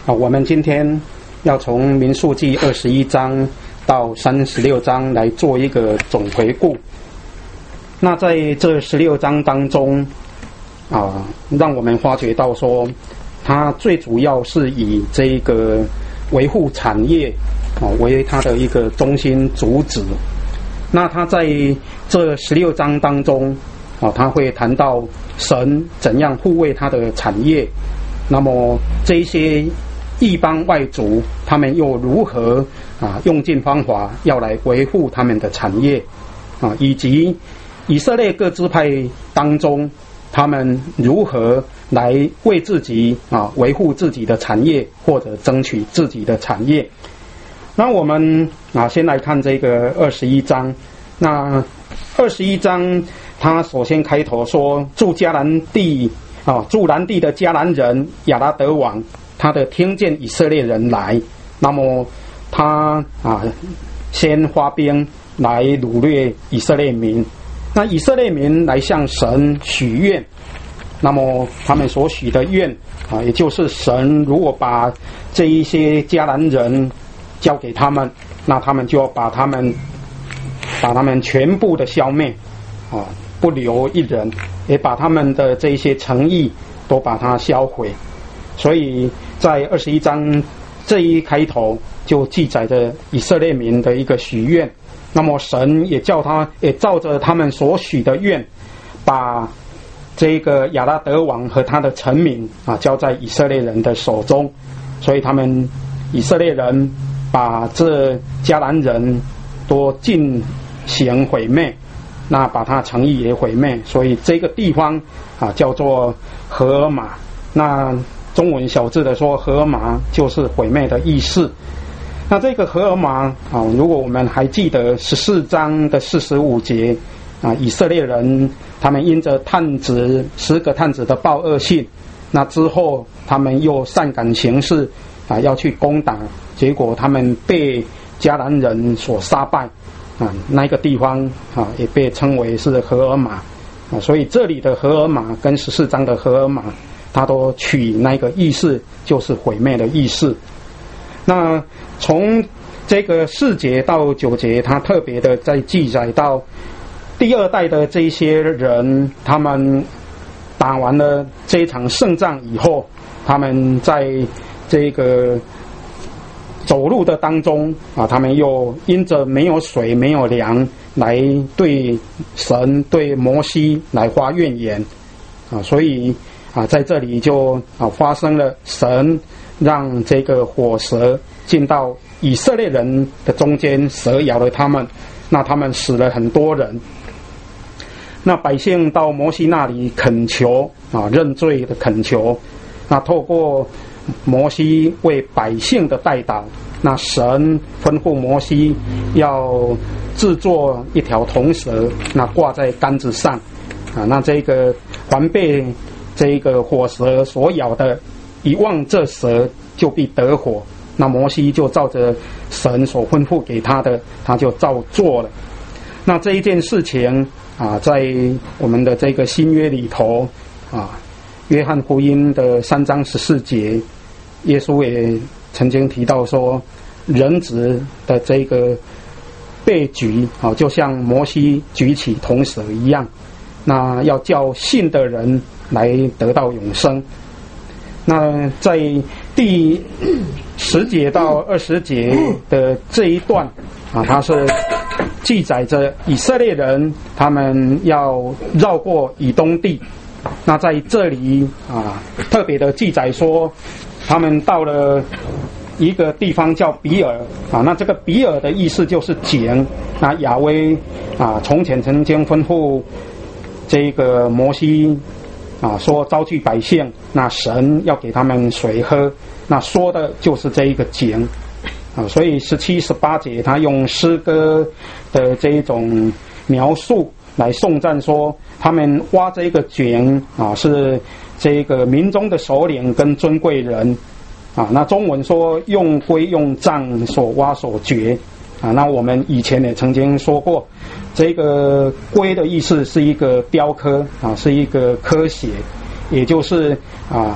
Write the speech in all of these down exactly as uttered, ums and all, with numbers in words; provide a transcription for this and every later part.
啊，我们今天要从民数记二十一章到三十六章来做一个总回顾。那在这十六章当中啊，让我们发觉到说，它最主要是以这个维护产业啊为它的一个中心主旨。那它在这十六章当中啊，它会谈到神怎样护卫它的产业，那么这些异邦外族他们又如何啊用尽方法要来维护他们的产业啊，以及以色列各支派当中他们如何来为自己啊维护自己的产业，或者争取自己的产业。那我们啊先来看这个二十一章。那二十一章他首先开头说，住迦南地啊住南地的迦南人亚拉德王，他的听见以色列人来，那么他啊先发兵来掳掠以色列民。那以色列民来向神许愿，那么他们所许的愿啊，也就是神如果把这一些迦南人交给他们，那他们就要把他们把他们全部的消灭啊，不留一人，也把他们的这一些诚意都把它销毁。所以在二十一章这一开头就记载着以色列民的一个许愿，那么神也叫他也照着他们所许的愿，把这个亚拉德王和他的臣民啊交在以色列人的手中。所以他们以色列人把这迦南人都进行毁灭，那把他诚意也毁灭，所以这个地方啊叫做何尔玛。那中文小字的说，何尔玛就是毁灭的意思。那这个何尔玛啊，如果我们还记得十四章的四十五节啊，以色列人他们因着探子十个探子的报恶信，那之后他们又善感行事啊，要去攻打，结果他们被迦南人所杀败啊，那个地方啊也被称为是何尔玛啊。所以这里的何尔玛跟十四章的何尔玛，它都取那个意思，就是毁灭的意思。那从这个四节到九节，它特别的在记载到第二代的这些人，他们打完了这一场胜仗以后，他们在这个走路的当中啊，他们又因着没有水没有粮，来对神对摩西来发怨言啊，所以啊在这里就啊发生了神让这个火蛇进到以色列人的中间，蛇咬了他们，那他们死了很多人。那百姓到摩西那里恳求啊，认罪的恳求，那透过摩西为百姓的代祷，那神吩咐摩西要制作一条铜蛇，那挂在杆子上啊，那这个凡被这个火蛇所咬的，一望这蛇就必得活。那摩西就照着神所吩咐给他的，他就照做了。那这一件事情啊，在我们的这个新约里头啊，约翰福音的三章十四节，耶稣也曾经提到说，人子的这个被举啊，就像摩西举起铜蛇一样，那要叫信的人来得到永生。那在第十节到二十节的这一段啊，它是记载着以色列人他们要绕过以东地。那在这里啊，特别的记载说，他们到了一个地方叫比尔啊，那这个比尔的意思就是井。那亚威啊，从前曾经吩咐这个摩西啊，说招聚百姓，那神要给他们水喝，那说的就是这一个井啊。所以十七、十八节他用诗歌的这一种描述来颂赞说，他们挖这个井啊，是这个民中的首领跟尊贵人啊。那中文说用龟用杖所挖所掘啊。那我们以前也曾经说过，这个龟的意思是一个雕刻啊，是一个科学，也就是啊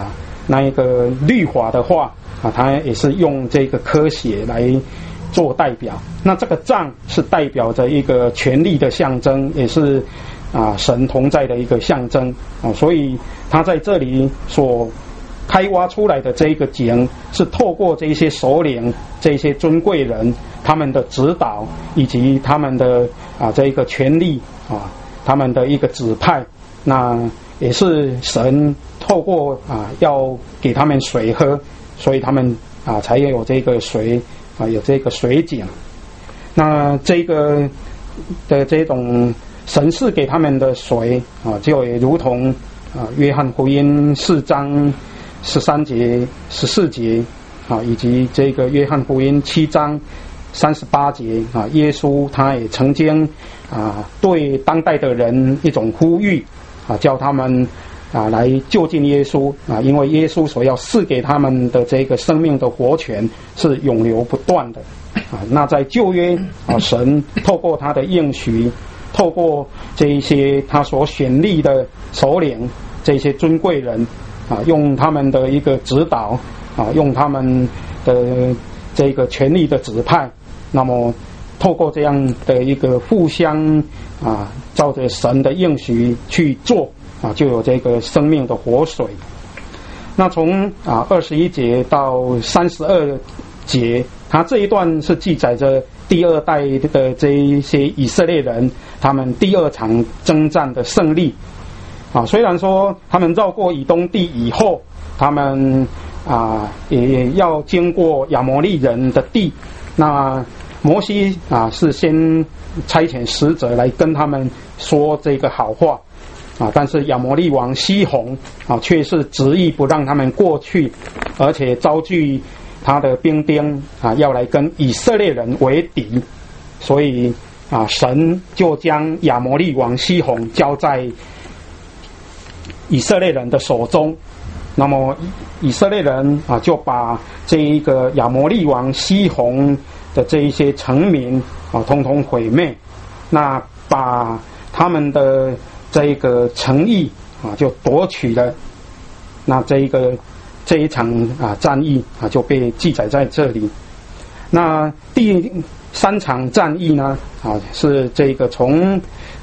那一个律法的话啊，它也是用这个科学来做代表。那这个杖是代表着一个权力的象征，也是啊神同在的一个象征啊，所以他在这里所开挖出来的这个井，是透过这些首领、这些尊贵人他们的指导，以及他们的啊这一个权力啊，他们的一个指派，那也是神透过啊要给他们水喝，所以他们啊才有这个水啊有这个水井。那这个的这种神赐给他们的水啊，就也如同啊约翰福音四章十三节、十四节啊，以及这个约翰福音七章三十八节啊，耶稣他也曾经啊对当代的人一种呼吁啊，叫他们啊来就近耶稣啊，因为耶稣所要赐给他们的这个生命的活泉是永流不断的啊。那在旧约啊，神透过他的应许，透过这一些他所选立的首领，这些尊贵人啊，用他们的一个指导啊，用他们的这个权力的指派，那么透过这样的一个互相啊，照着神的应许去做啊，就有这个生命的活水。那从啊二十一节到三十二节，它这一段是记载着第二代的这一些以色列人他们第二场征战的胜利。啊，虽然说他们绕过以东地以后，他们啊也要经过亚摩利人的地，那摩西啊是先差遣使者来跟他们说这个好话啊，但是亚摩利王西宏啊却是执意不让他们过去，而且招聚他的兵丁啊要来跟以色列人为敌，所以啊神就将亚摩利王西宏交在以色列人的手中。那么以色列人啊就把这一个亚摩利王西宏的这一些臣民啊统统毁灭，那把他们的这一个城邑啊就夺取了。那这一个这一场啊战役啊就被记载在这里。那第三场战役呢啊是这个从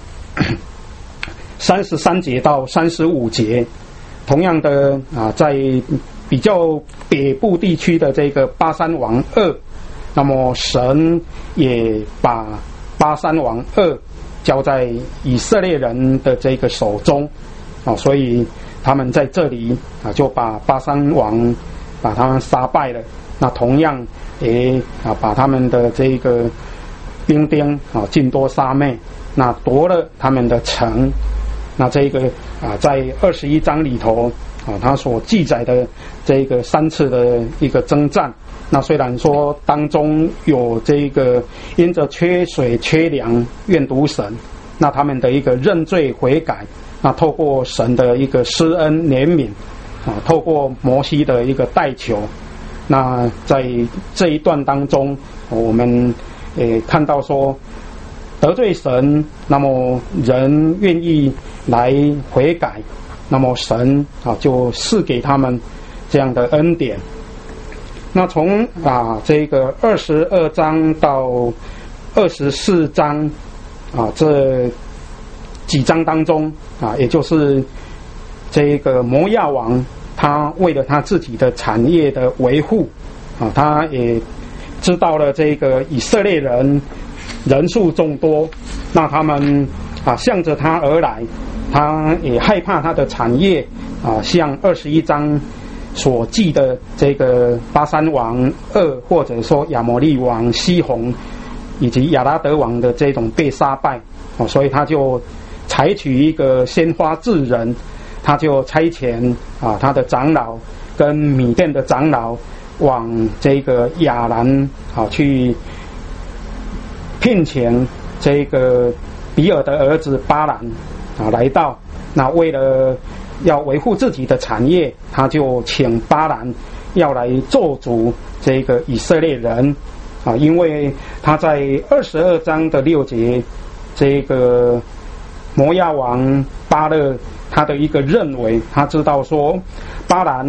三十三节到三十五节，同样的啊，在比较北部地区的这个巴珊王噩，那么神也把巴珊王噩交在以色列人的这个手中啊，所以他们在这里啊就把巴珊王把他们杀败了。那同样也啊把他们的这个兵丁啊尽多杀灭，那夺了他们的城。那这个啊，在二十一章里头啊，他所记载的这个三次的一个征战，那虽然说当中有这个因着缺水缺粮怨毒神，那他们的一个认罪悔改，那透过神的一个施恩怜悯啊，透过摩西的一个代求，那在这一段当中，我们也看到说，得罪神，那么人愿意来悔改，那么神啊就赐给他们这样的恩典。那从啊这个二十二章到二十四章啊这几章当中啊，也就是这个摩亚王，他为了他自己的产业的维护啊，他也知道了这个以色列人人数众多，那他们啊向着他而来，他也害怕他的产业啊像二十一章所记的这个巴珊王噩，或者说亚摩利王西宏以及亚拉德王的这种被杀败哦，所以他就采取一个先发制人，他就差遣啊他的长老跟米甸的长老往这个亚兰啊去聘请这个比尔的儿子巴兰啊来到，那为了要维护自己的产业，他就请巴兰要来做主这个以色列人啊，因为他在二十二章的六节，这个摩亚王巴勒他的一个认为，他知道说巴兰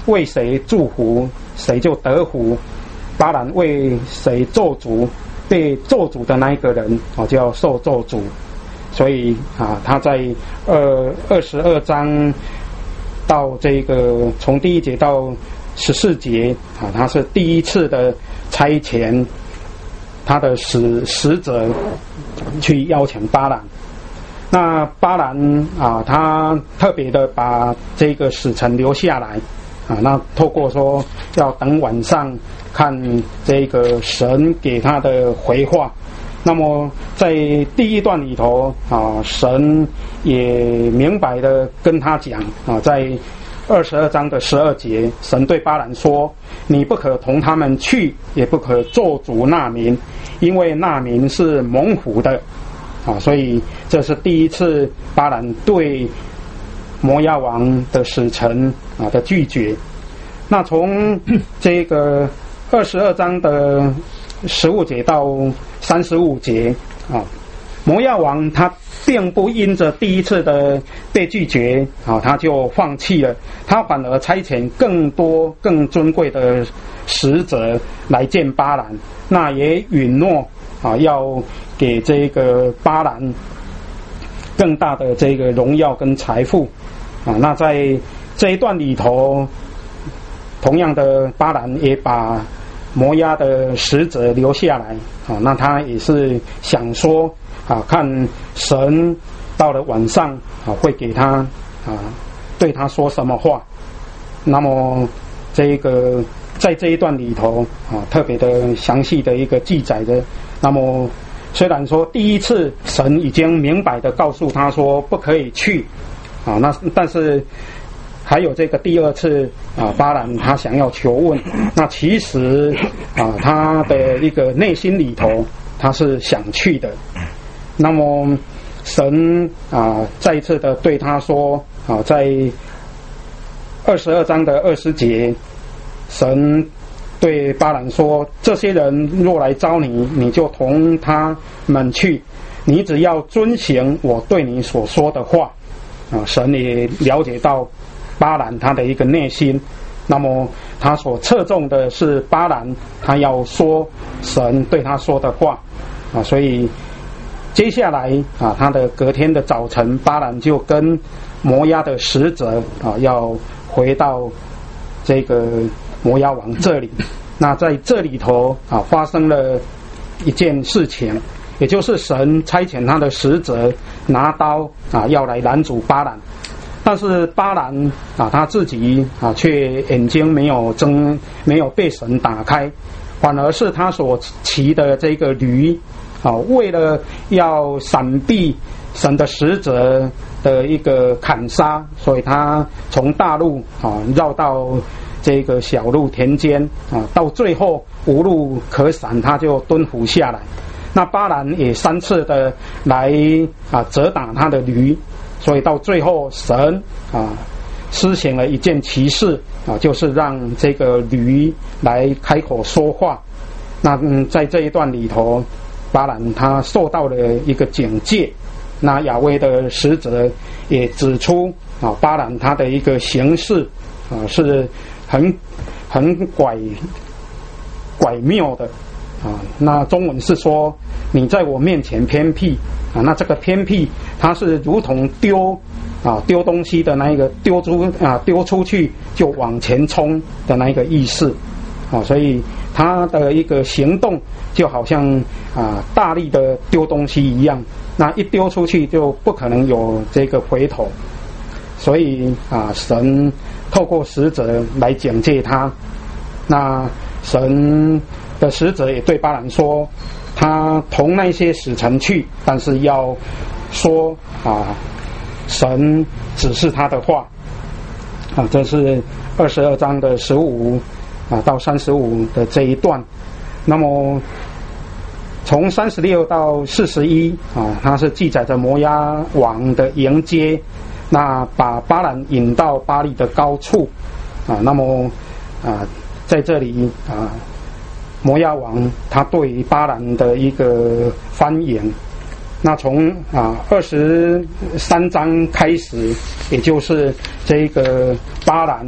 为谁祝福，谁就得福；巴兰为谁咒诅，被咒诅的那一个人啊，就要受咒诅。所以啊，他在二二十二章到这个从第一节到十四节啊，他是第一次的差遣他的使使者去邀请巴兰。那巴兰啊，他特别的把这个使臣留下来啊，那透过说要等晚上看这个神给他的回话。那么在第一段里头啊，神也明白的跟他讲啊，在二十二章的十二节，神对巴兰说：你不可同他们去，也不可咒诅那民，因为那民是蒙福的啊。所以这是第一次巴兰对摩押王的使臣啊的拒绝。那从这个二十二章的十五节到三十五节啊，摩押王他并不因着第一次的被拒绝啊，他就放弃了，他反而差遣更多更尊贵的使者来见巴兰，那也允诺啊要给这个巴兰更大的这个荣耀跟财富啊。那在这一段里头，同样的巴兰也把摩押的使者留下来啊，那他也是想说啊，看神到了晚上啊会给他啊对他说什么话。那么这个在这一段里头啊，特别的详细的一个记载的。那么虽然说第一次神已经明白的告诉他说不可以去啊，那但是还有这个第二次啊，巴兰他想要求问，那其实啊，他的一个内心里头他是想去的。那么神啊，再一次的对他说啊，在二十二章的二十节，神对巴兰说：这些人若来招你，你就同他们去，你只要遵行我对你所说的话啊。神也了解到巴兰他的一个内心，那么他所侧重的是巴兰他要说神对他说的话啊，所以接下来啊，他的隔天的早晨，巴兰就跟摩押的使者啊要回到这个摩押王这里。那在这里头啊，发生了一件事情，也就是神差遣他的使者拿刀啊要来拦阻巴兰。但是巴兰啊，他自己啊，却眼睛没有睁，没有被神打开，反而是他所骑的这个驴啊，为了要闪避神的使者的一个砍杀，所以他从大路啊绕到这个小路田间啊，到最后无路可闪，他就蹲伏下来。那巴兰也三次的来啊责打他的驴。所以到最后，神啊施行了一件奇事啊，就是让这个驴来开口说话。那嗯，在这一段里头，巴兰他受到了一个警戒。那亚威的使者也指出啊，巴兰他的一个行事啊是很很拐拐谬的啊。那中文是说你在我面前偏僻。啊，那这个偏僻，它是如同丢啊丢东西的那一个丢出啊丢出去就往前冲的那一个意思啊，所以他的一个行动就好像啊大力的丢东西一样，那一丢出去就不可能有这个回头，所以啊神透过使者来警戒他。那神的使者也对巴兰说，他同那些使臣去，但是要说啊，神指示他的话啊，这是二十二章的十五啊到三十五的这一段。那么从三十六到四十一啊，它是记载着摩押王的迎接，那把巴兰引到巴力的高处啊。那么啊，在这里啊。摩押王他对于巴兰的一个翻演，那从啊二十三章开始，也就是这个巴兰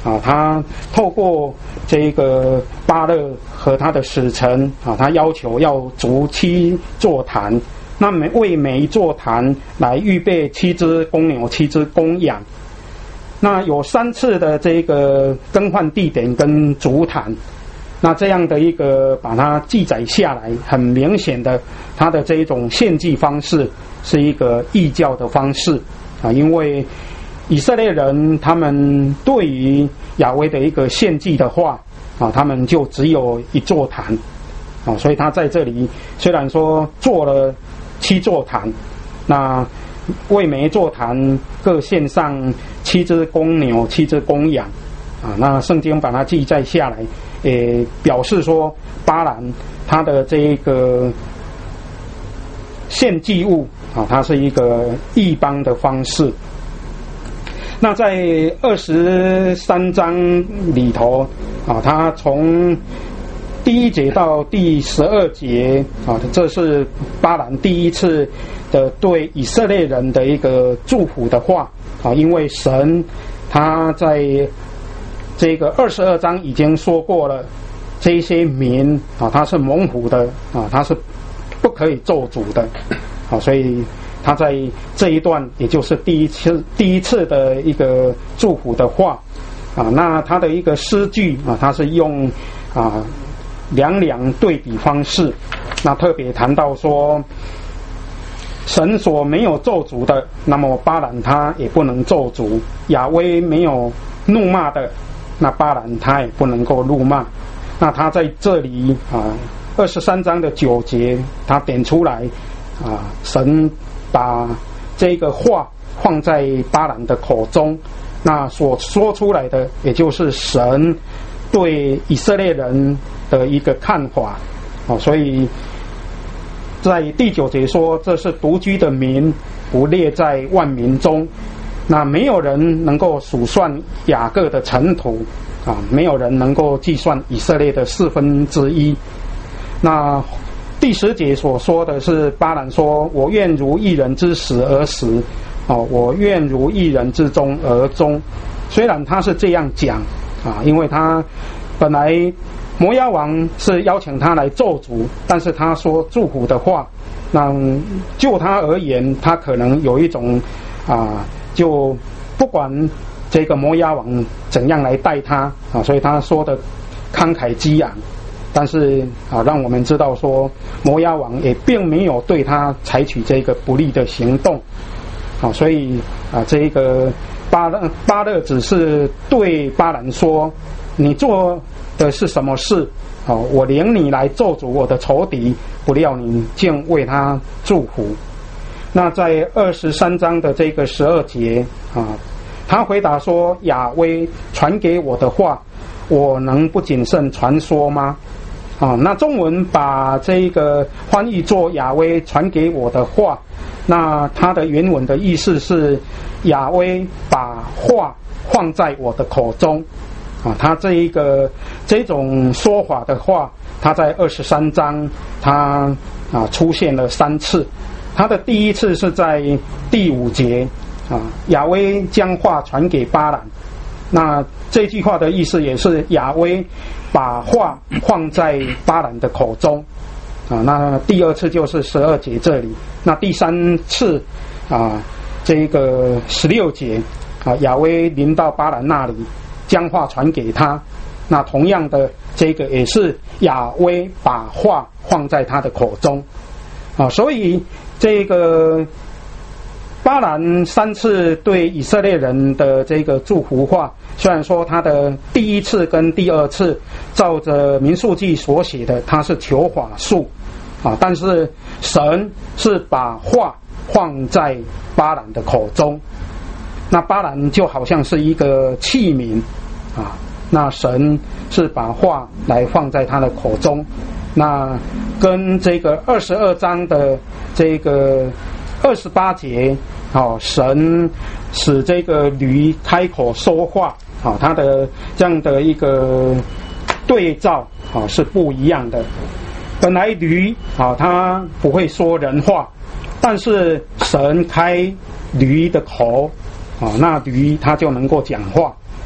啊，他透过这个巴勒和他的使臣啊，他要求要筑七座坛，那么为每一座坛来预备七只公牛、七只公羊。那有三次的这个更换地点跟筑坛，那这样的一个把它记载下来，很明显的，它的这一种献祭方式是一个异教的方式啊，因为以色列人他们对于亚威的一个献祭的话啊，他们就只有一座坛啊，所以他在这里虽然说做了七座坛，那为每一座坛各献上七只公牛、七只公羊啊，那圣经把它记载下来，也表示说巴兰他的这个献祭物啊，它是一个异邦的方式。那在二十三章里头啊，他从第一节到第十二节啊，这是巴兰第一次的对以色列人的一个祝福的话啊，因为神他在这个二十二章已经说过了，这些民啊，他是蒙福的啊，他是不可以咒诅的啊，所以他在这一段也就是第一次第一次的一个祝福的话啊，那他的一个诗句啊，他是用啊两两对比方式，那特别谈到说神所没有咒诅的，那么巴兰他也不能咒诅；亚威没有怒骂的，那巴兰他也不能够怒骂。那他在这里啊，二十三章的九节，他点出来啊，神把这个话放在巴兰的口中，那所说出来的，也就是神对以色列人的一个看法哦，所以在第九节说，这是独居的民，不列在万民中。那没有人能够数算雅各的尘土啊，没有人能够计算以色列的四分之一。那第十节所说的是巴兰说：“我愿如一人之死而死，哦，我愿如一人之终而终。”虽然他是这样讲啊，因为他本来摩押王是邀请他来咒诅，但是他说祝福的话，那就他而言，他可能有一种啊，就不管这个摩押王怎样来待他啊，所以他说的慷慨激昂。但是啊，让我们知道说，摩押王也并没有对他采取这个不利的行动啊，所以啊，这个巴勒巴勒只是对巴兰说：“你做的是什么事？哦，我领你来咒诅我的仇敌，不料你竟为他祝福。”那在二十三章的这个十二节啊，他回答说：“亚威传给我的话，我能不谨慎传说吗？”啊，那中文把这个翻译作亚威传给我的话，那它的原文的意思是亚威把话放在我的口中。啊，他这一个这种说法的话，他在二十三章他啊出现了三次。他的第一次是在第五节啊，亚威将话传给巴兰。那这句话的意思也是亚威把话放在巴兰的口中啊。那第二次就是十二节这里，那第三次啊，这个十六节啊，亚威临到巴兰那里，将话传给他。那同样的，这个也是亚威把话放在他的口中啊。所以这个巴兰三次对以色列人的这个祝福话，虽然说他的第一次跟第二次照着民数记所写的，他是求法术啊，但是神是把话放在巴兰的口中，那巴兰就好像是一个器皿啊，那神是把话来放在他的口中，那跟这个二十二章的这个二十八节，哦，神使这个驴开口说话，哦，它的这样的一个对照，哦，是不一样的。本来驴，哦，它不会说人话，但是神开驴的口，哦，那驴它就能够讲话。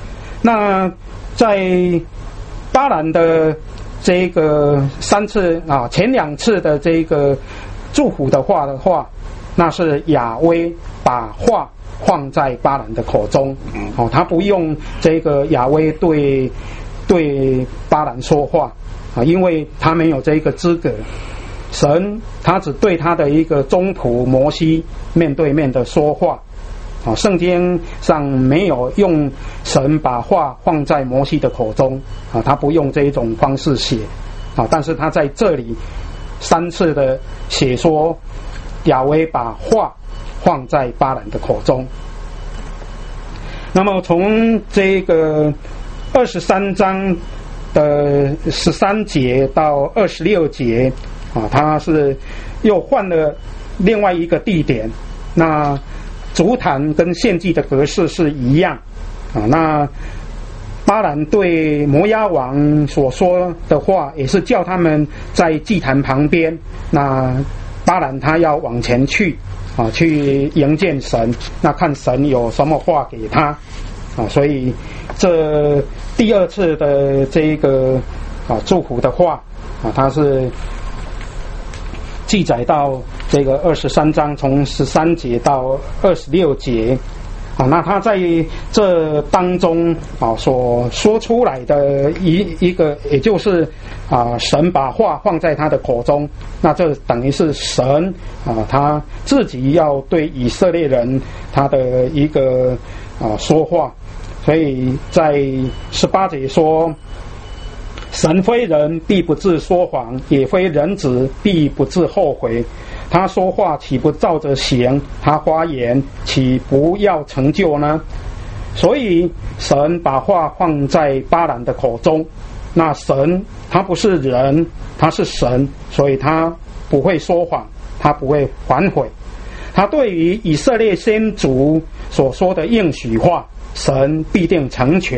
那在巴兰的这个三次啊，前两次的这个祝福的话的话，那是亚威把话放在巴兰的口中，哦，他不用这个亚威对对巴兰说话啊，因为他没有这个资格。神他只对他的一个宗仆摩西面对面的说话，啊，圣经上没有用神把话放在摩西的口中，啊，他不用这一种方式写，啊，但是他在这里三次的写说亚威把话放在巴兰的口中。那么从这个二十三章的十三节到二十六节啊，他是又换了另外一个地点，那足坛跟献祭的格式是一样啊。那巴兰对摩押王所说的话，也是叫他们在祭坛旁边，那巴兰他要往前去啊，去迎见神，那看神有什么话给他啊。所以这第二次的这个啊祝福的话啊，他是记载到这个二十三章，从十三节到二十六节啊。那他在这当中啊所说出来的一一个，也就是啊神把话放在他的口中，那这等于是神啊他自己要对以色列人他的一个啊说话。所以在十八节说，神非人必不致说谎，也非人子必不致后悔。他说话岂不照着行？他发言岂不要成就呢？所以神把话放在巴兰的口中，那神他不是人，他是神，所以他不会说谎，他不会反悔。他对于以色列先祖所说的应许话，神必定成全。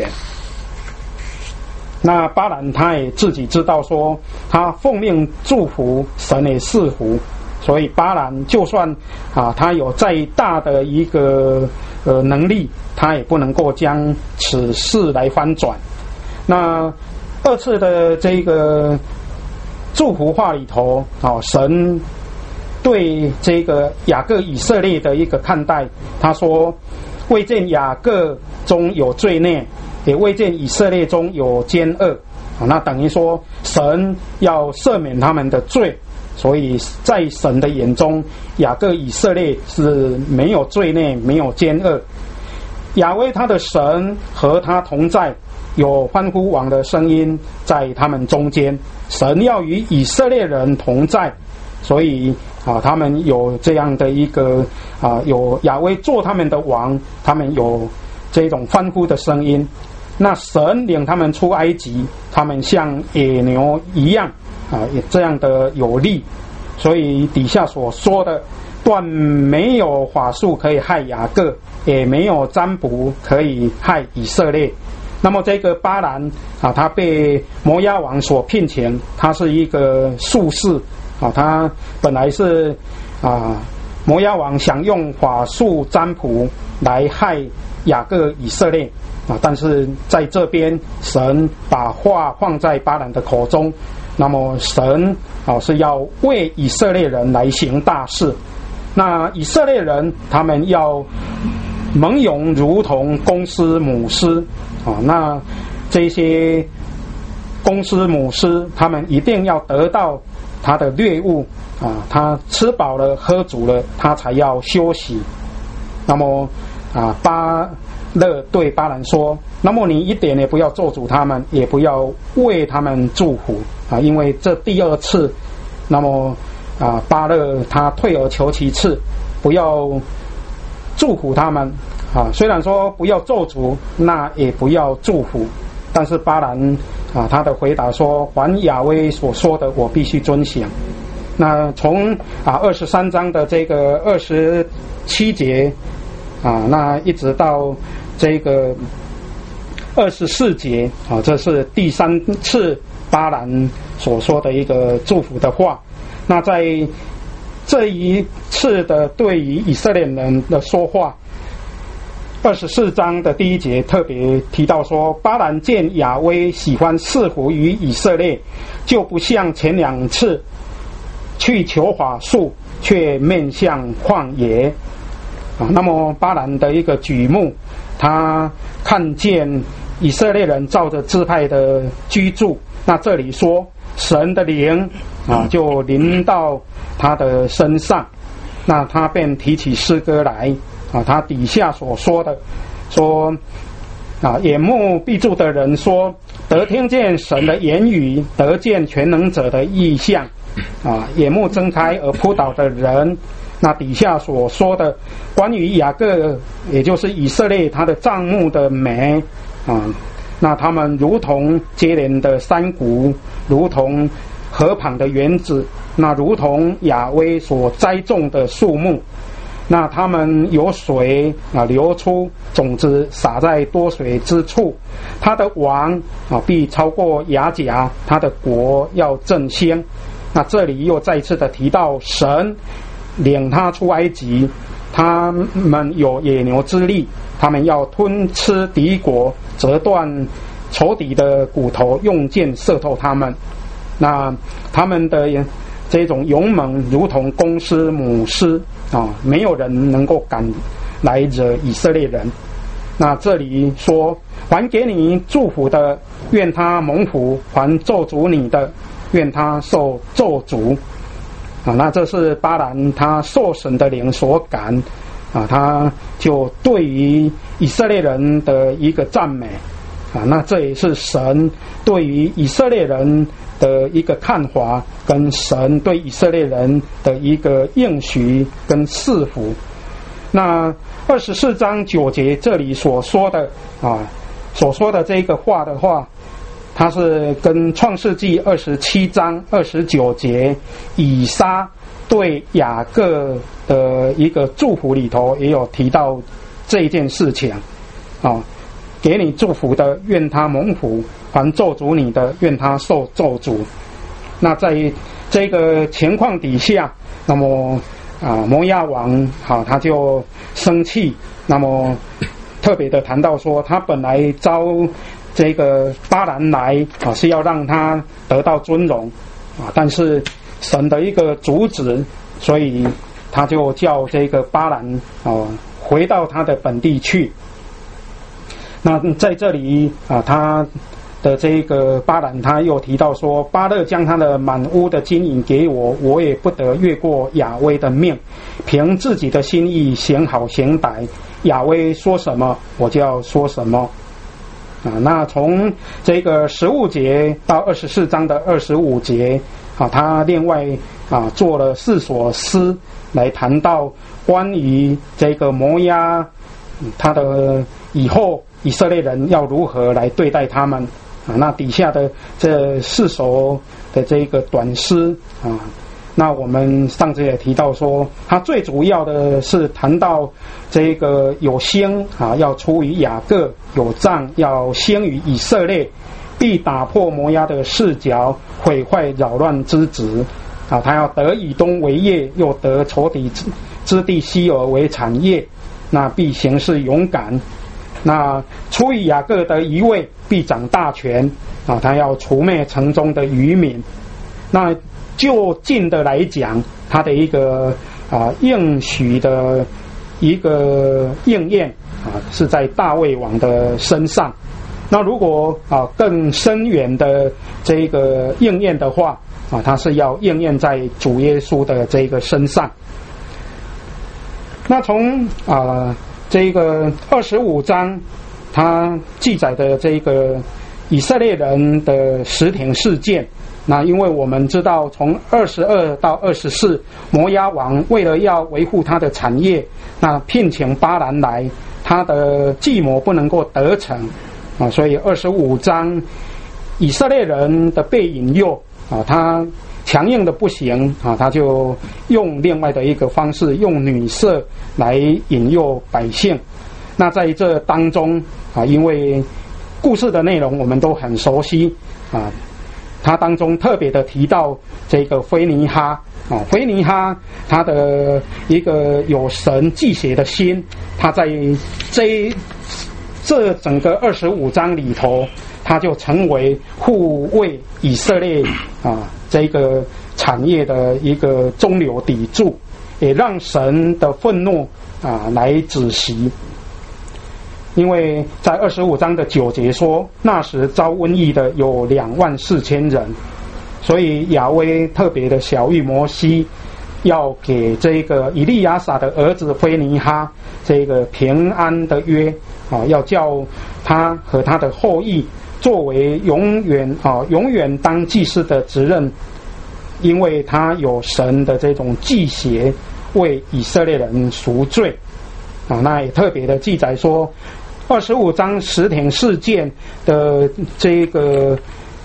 那巴兰他也自己知道说，他奉命祝福，神也赐福，所以巴兰就算啊他有再大的一个呃能力，他也不能够将此事来翻转。那二次的这个祝福话里头，啊，神对这个雅各以色列的一个看待，他说，未见雅各中有罪孽，也未见以色列中有奸恶啊，那等于说神要赦免他们的罪，所以在神的眼中，雅各以色列是没有罪孽，没有奸恶。亚威他的神和他同在，有欢呼王的声音在他们中间，神要与以色列人同在，所以啊，他们有这样的一个啊，有亚威做他们的王，他们有这种欢呼的声音。那神领他们出埃及，他们像野牛一样啊，也这样的有力。所以底下所说的，断没有法术可以害雅各，也没有占卜可以害以色列。那么这个巴兰啊，他被摩押王所聘请，他是一个术士啊，他本来是啊摩押王想用法术占卜来害雅各以色列啊，但是在这边神把话放在巴兰的口中，那么神啊是要为以色列人来行大事。那以色列人他们要蒙勇如同公狮母狮啊，那这些公狮母狮他们一定要得到他的猎物啊，他吃饱了喝足了，他才要休息。那么啊，巴勒对巴兰说，那么你一点也不要咒诅他们，也不要为他们祝福啊，因为这第二次，那么啊巴勒他退而求其次，不要祝福他们啊，虽然说不要咒诅，那也不要祝福，但是巴兰啊他的回答说，凡亚威所说的我必须遵行。那从啊二十三章的这个二十七节啊，那一直到这个二十四节啊，这是第三次巴兰所说的一个祝福的话。那在这一次的对于以色列人的说话二十四章的第一节特别提到说，巴兰见亚威喜欢赐福于以色列，就不像前两次去求法术，却面向旷野啊。那么巴兰的一个举目，他看见以色列人照着支派的居住，那这里说神的灵啊就临到他的身上，那他便提起诗歌来啊，他底下所说的说啊，眼目闭住的人说，得听见神的言语，得见全能者的意象啊，眼目睁开而扑倒的人，那底下所说的关于雅各，也就是以色列他的帐幕的美啊，那他们如同接连的山谷，如同河旁的园子，那如同亚威所栽种的树木，那他们有水啊流出，种子撒在多水之处，他的王啊必超过亚甲，他的国要振兴。那这里又再次的提到神领他出埃及，他们有野牛之力，他们要吞吃敌国，折断仇敌的骨头，用箭射透他们。那他们的这种勇猛如同公狮母狮啊，没有人能够敢来惹以色列人。那这里说，还给你祝福的，愿他蒙福；还咒诅你的，愿他受咒诅。啊，那这是巴兰他受神的灵所感啊，他就对于以色列人的一个赞美啊，那这也是神对于以色列人的一个看法，跟神对以色列人的一个应许跟赐福。那二十四章九节这里所说的啊，所说的这个话的话，它是跟创世纪二十七章二十九节以撒对雅各的一个祝福里头也有提到这一件事情啊，给你祝福的，愿他蒙福；还咒诅你的，愿他受咒诅。那在这个情况底下，那么啊，摩押王好、啊、他就生气，那么特别的谈到说，他本来招这个巴兰来啊，是要让他得到尊荣啊，但是神的一个阻止，所以他就叫这个巴兰啊回到他的本地去。那在这里啊，他的这个巴兰他又提到说，巴勒将他的满屋的金银给我，我也不得越过亚威的命，凭自己的心意行好行歹，亚威说什么我就要说什么啊。那从这个十五节到二十四章的二十五节啊，他另外啊做了四所诗来谈到关于这个摩押他的以后以色列人要如何来对待他们啊？那底下的这四首的这个短诗啊，那我们上次也提到说，它最主要的是谈到这个有星啊要出于雅各，有杖要兴于以色列，必打破摩押的四角，毁坏扰乱之子啊，他要得以东为业，又得仇敌之地西珥为产业，那必行事勇敢。那出于雅各的一位必掌大权啊，他要除灭城中的渔民。那就近的来讲，他的一个啊应许的一个应验啊，是在大卫王的身上。那如果啊更深远的这个应验的话啊，它是要应验在主耶稣的这个身上。那从啊这个二十五章，它记载的这个以色列人的实庭事件。那因为我们知道，从二十二到二十四，摩押王为了要维护他的产业，那聘请巴兰来，他的计谋不能够得逞啊，所以二十五章以色列人的被引诱啊，他强硬的不行啊，他就用另外的一个方式，用女色来引诱百姓。那在这当中啊，因为故事的内容我们都很熟悉啊， 它当中特别的提到这个菲尼哈啊，菲尼哈他的一个有神记血的心，他在这这整个二十五章里头，他就成为护卫以色列啊这个产业的一个中流砥柱，也让神的愤怒啊来止息。因为在二十五章的九节说，那时遭瘟疫的有两万四千人，所以亚威特别的晓谕摩西，要给这个以利亚撒的儿子菲尼哈这个平安的约啊，要叫他和他的后裔作为永远啊永远当祭司的职任，因为他有神的这种祭血为以色列人赎罪啊。那也特别的记载说，二十五章石田事件的这个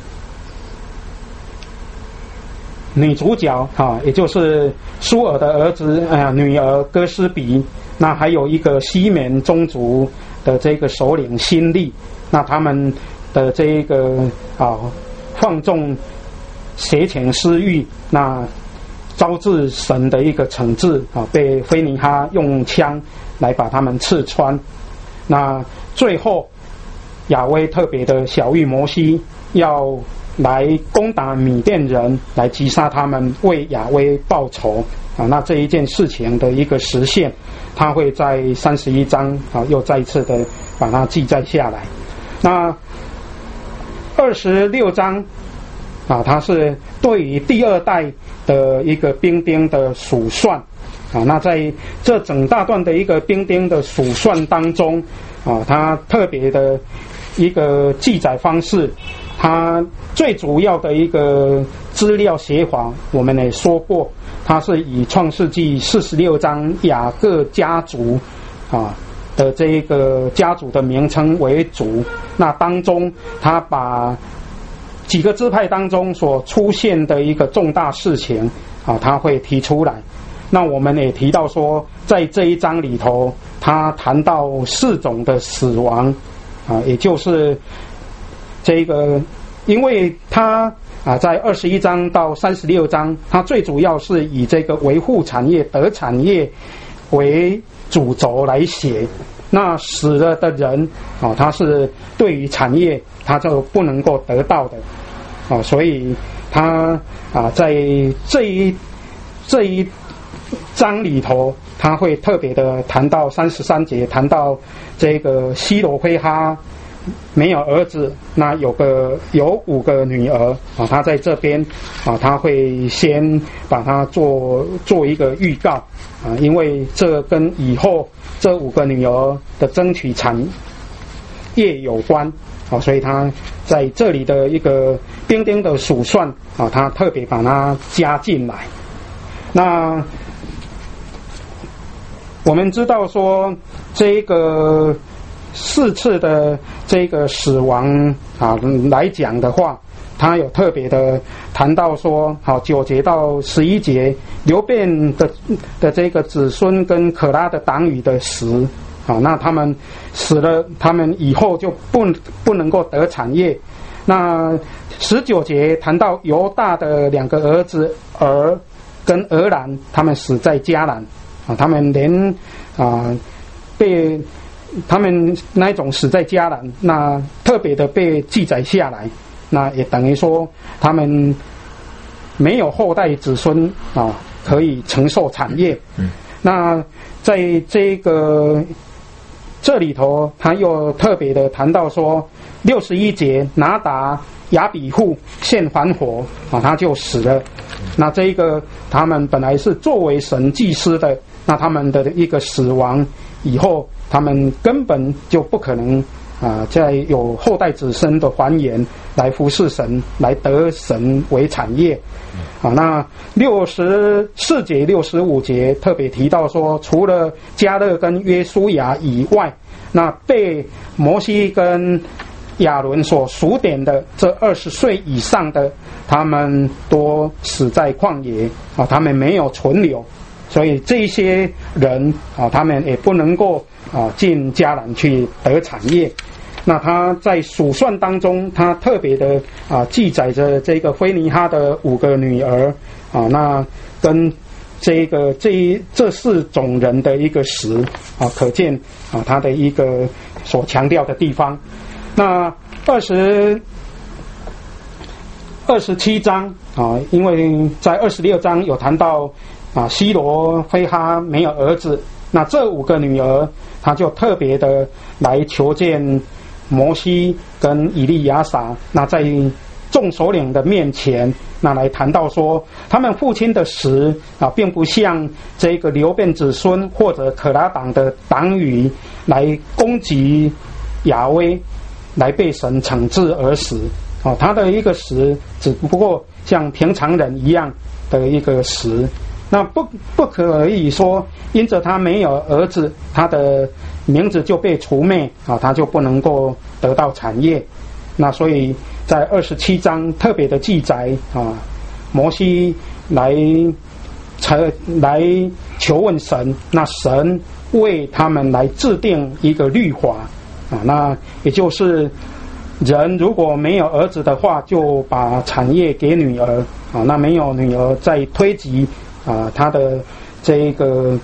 女主角啊，也就是苏尔的儿子啊、呃、女儿哥斯比，那还有一个西缅宗族的这个首领辛利，那他们的这个啊放纵邪情私欲，那招致神的一个惩治啊，被菲尼哈用枪来把他们刺穿。那最后亚威特别的晓谕摩西，要来攻打米甸人，来击杀他们，为亚威报仇啊。那这一件事情的一个实现，他会在三十一章啊又再一次的把它记载下来。那二十六章啊，它是对于第二代的一个兵丁的数算啊。那在这整大段的一个兵丁的数算当中啊，它特别的一个记载方式，它最主要的一个资料写法，我们也说过，它是以创世纪四十六章雅各家族啊的这一个家族的名称为主。那当中他把几个支派当中所出现的一个重大事情啊，他会提出来。那我们也提到说，在这一章里头，他谈到四种的死亡啊，也就是这个，因为他啊在二十一章到三十六章，他最主要是以这个维护产业、得产业为主轴来写。那死了的人啊，他是对于产业他就不能够得到的啊，所以他啊在这一这一章里头，他会特别的谈到三十三节，谈到这个西罗非哈没有儿子，那有个有五个女儿啊，他在这边啊，他会先把它做做一个预告啊，因为这跟以后这五个女儿的争取产业有关啊，所以他在这里的一个兵丁的数算啊，他特别把它加进来。那我们知道说，这个四次的这个死亡啊来讲的话，他有特别的谈到说，好九节到十一节，流便的的这个子孙跟可拉的党羽的死啊，那他们死了，他们以后就不不能够得产业。那十九节谈到犹大的两个儿子儿跟俄兰，他们死在迦南啊，他们连啊被他们那一种死在迦南，那特别的被记载下来，那也等于说他们没有后代子孙啊可以承受产业。嗯，那在这个这里头，他又特别的谈到说，六十一节拿达亚比户献反火啊，他就死了。那这一个他们本来是作为神祭司的，那他们的一个死亡以后，他们根本就不可能啊，再有后代子孙的还原来服侍神，来得神为产业啊。那六十四节、六十五节特别提到说，除了迦勒跟约书亚以外，那被摩西跟亚伦所数点的这二十岁以上的，他们都死在旷野啊，他们没有存留，所以这些人啊，他们也不能够啊进迦南去得产业。 那他在数算当中，他特别的啊记载着这个菲尼哈的五个女儿啊，那跟这个这这四种人的一个死啊，可见啊他的一个所强调的地方。那二十二十七章啊，因为在二十六章有谈到啊西罗非哈没有儿子，那这五个女儿他就特别的来求见摩西跟以利亚撒，那在众首领的面前，那来谈到说，他们父亲的死啊，并不像这个流变子孙或者可拉党的党羽来攻击亚威，来被神惩治而死。哦，他的一个死只不过像平常人一样的一个死，那不不可以说因着他没有儿子，他的名字就被除灭啊，他就不能够得到产业。那所以在二十七章特别的记载啊，摩西来来求问神，那神为他们来制定一个律法啊，那也就是人如果没有儿子的话，就把产业给女儿啊，那没有女儿再推及啊他的这个，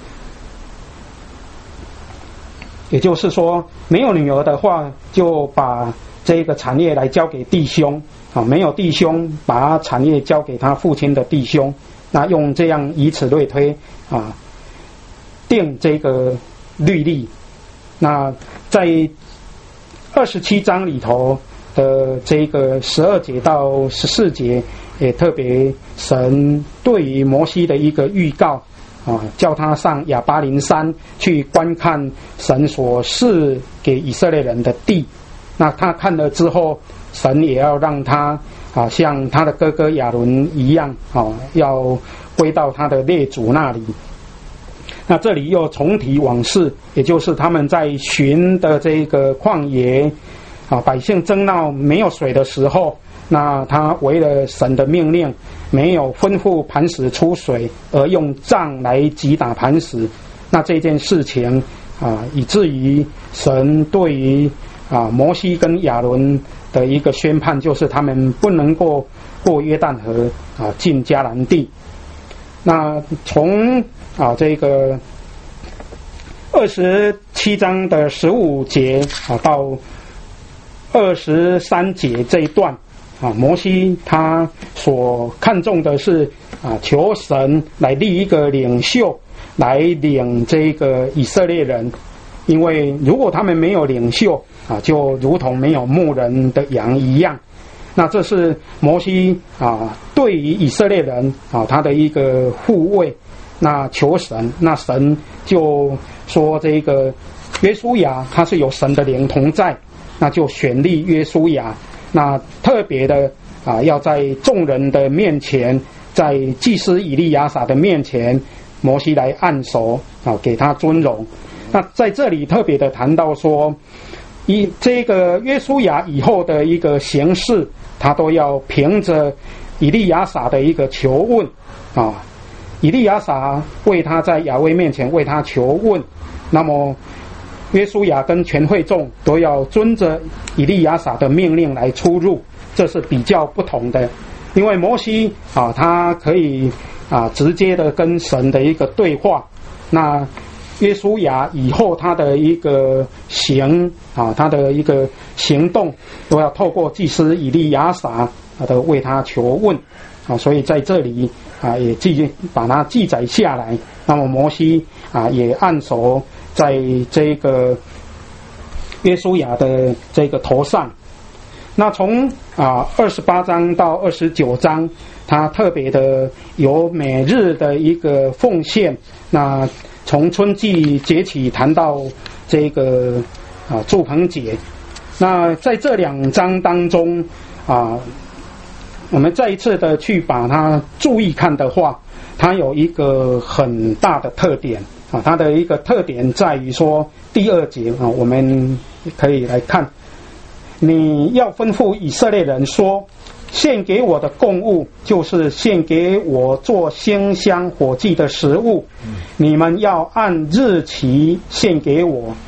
也就是说没有女儿的话，就把这个产业来交给弟兄啊，没有弟兄把产业交给他父亲的弟兄，那用这样以此类推啊，定这个律例。那在二十七章里头的这个十二节到十四节，也特别神对于摩西的一个预告啊，叫他上亚巴琳山去观看神所赐给以色列人的地。那他看了之后，神也要让他啊像他的哥哥亚伦一样啊，要归到他的列祖那里。那这里又重提往事，也就是他们在寻的这个旷野啊，百姓争闹没有水的时候，那他违了神的命令，没有吩咐磐石出水，而用杖来击打磐石。那这件事情啊，以至于神对于啊摩西跟亚伦的一个宣判，就是他们不能够过约旦河啊进迦南地。那从啊这个二十七章的十五节啊到二十三节这一段啊，摩西他所看重的是啊求神来立一个领袖来领这个以色列人，因为如果他们没有领袖啊，就如同没有牧人的羊一样。那这是摩西啊对于以色列人啊他的一个护卫，那求神，那神就说这个约书亚他是有神的灵同在，那就选立约书亚，那特别的啊要在众人的面前，在祭司以利亚撒的面前，摩西来按手啊给他尊荣。那在这里特别的谈到说，以这个约书亚以后的一个行事，他都要凭着以利亚撒的一个求问啊，以利亚撒为他在亚威面前为他求问，那么约书亚跟全会众都要遵着以利亚撒的命令来出入，这是比较不同的。因为摩西啊，他可以啊直接的跟神的一个对话，那约书亚以后他的一个行啊，他的一个行动都要透过祭司以利亚撒的为他求问啊，所以在这里啊也记把它记载下来。那么摩西啊也按手在这个约书亚的这个头上。那从啊二十八章到二十九章，他特别的有每日的一个奉献。那从春季节起谈到这个啊住棚节，那在这两章当中啊，我们再一次的去把它注意看的话，它有一个很大的特点啊，它的一个特点在于说第二节啊，我们可以来看，你要吩咐以色列人说，献给我的供物就是献给我做馨香火祭的食物，你们要按日期献给我。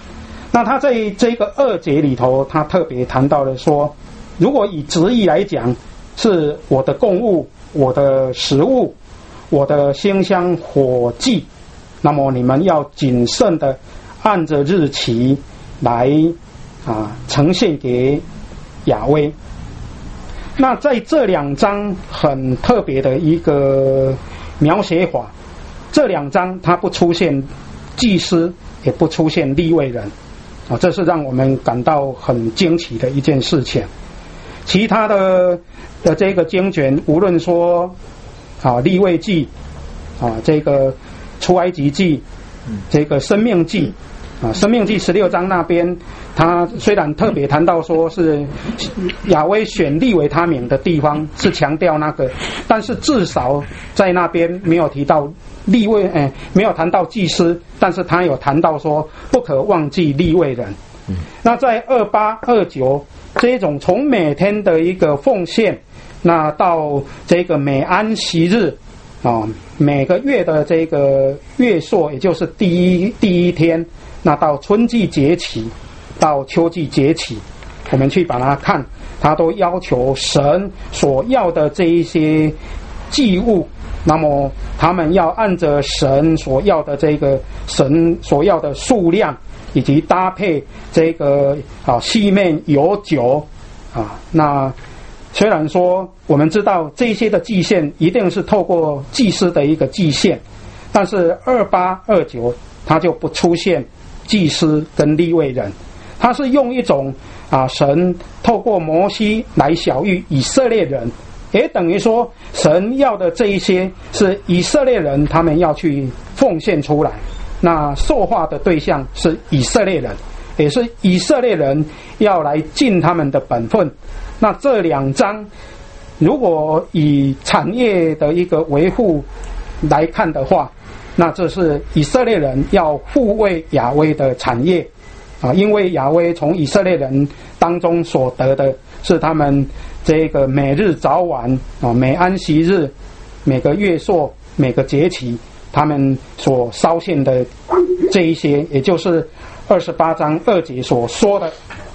那他在这个二节里头，他特别谈到了说，如果以直译来讲，是我的供物、我的食物、我的馨香火祭，那么你们要谨慎的按着日期来啊呈现给雅威。那在这两章很特别的一个描写法，这两章它不出现祭司，也不出现利未人啊，这是让我们感到很惊奇的一件事情。其他的的这个经卷，无论说啊利未记啊这个出埃及记，这个申命记啊申命记十六章那边，他虽然特别谈到说是亚威选立为他名的地方，是强调那个，但是至少在那边没有提到利未，哎，没有谈到祭司，但是他有谈到说不可忘记利未人。嗯、那在二八二九这种从每天的一个奉献，那到这个每安息日啊、哦，每个月的这个月朔，也就是第一第一天，那到春季节起，到秋季节起，我们去把它看，它都要求神所要的这一些祭物，那么他们要按着神所要的这个神所要的数量，以及搭配这个啊细面有酒啊。那虽然说我们知道这些的祭献一定是透过祭司的一个祭献，但是二八二九它就不出现祭司跟利未人，它是用一种啊神透过摩西来晓谕以色列人，也等于说神要的这一些是以色列人他们要去奉献出来，那受化的对象是以色列人，也是以色列人要来尽他们的本分。那这两章如果以产业的一个维护来看的话，那这是以色列人要护卫亚威的产业啊，因为亚威从以色列人当中所得的是他们这个每日早晚啊，每安息日、每个月朔、每个节期，他们所烧献的这一些，也就是二十八章二节所说的